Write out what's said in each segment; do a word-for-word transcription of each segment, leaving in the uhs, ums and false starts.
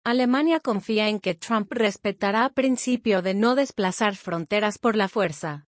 Alemania confía en que Trump respetará el principio de no desplazar fronteras por la fuerza.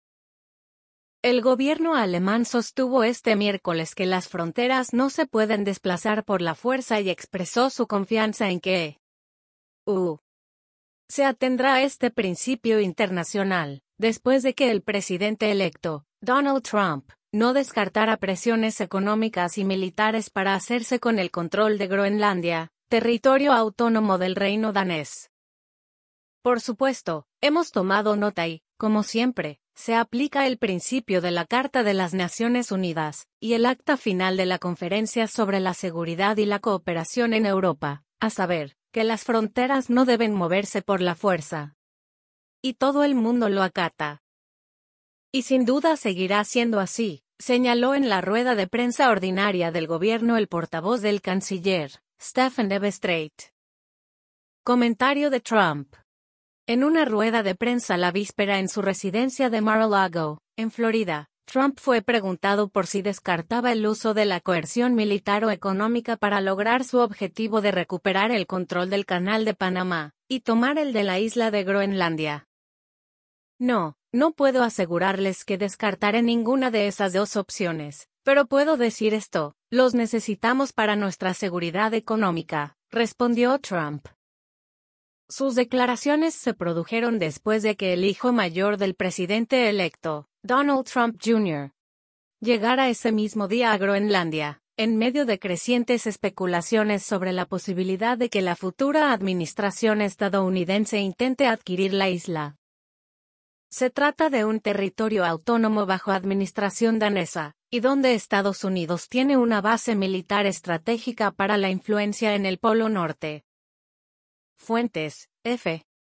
El gobierno alemán sostuvo este miércoles que las fronteras no se pueden desplazar por la fuerza y expresó su confianza en que E U se atendrá a este principio internacional, después de que el presidente electo, Donald Trump, no descartara presiones económicas y militares para hacerse con el control de Groenlandia, territorio autónomo del reino danés. Por supuesto, hemos tomado nota y, como siempre, se aplica el principio de la Carta de las Naciones Unidas, y el acta final de la Conferencia sobre la Seguridad y la Cooperación en Europa, a saber, que las fronteras no deben moverse por la fuerza. Y todo el mundo lo acata. Y sin duda seguirá siendo así, señaló en la rueda de prensa ordinaria del gobierno el portavoz del canciller, Stephen de Vestrait. Comentario de Trump. En una rueda de prensa la víspera en su residencia de Mar-a-Lago, en Florida, Trump fue preguntado por si descartaba el uso de la coerción militar o económica para lograr su objetivo de recuperar el control del Canal de Panamá y tomar el de la isla de Groenlandia. No, no puedo asegurarles que descartaré ninguna de esas dos opciones, pero puedo decir esto, los necesitamos para nuestra seguridad económica, respondió Trump. Sus declaraciones se produjeron después de que el hijo mayor del presidente electo, Donald Trump junior, llegara ese mismo día a Groenlandia, en medio de crecientes especulaciones sobre la posibilidad de que la futura administración estadounidense intente adquirir la isla. Se trata de un territorio autónomo bajo administración danesa, y donde Estados Unidos tiene una base militar estratégica para la influencia en el Polo Norte. Fuentes, F.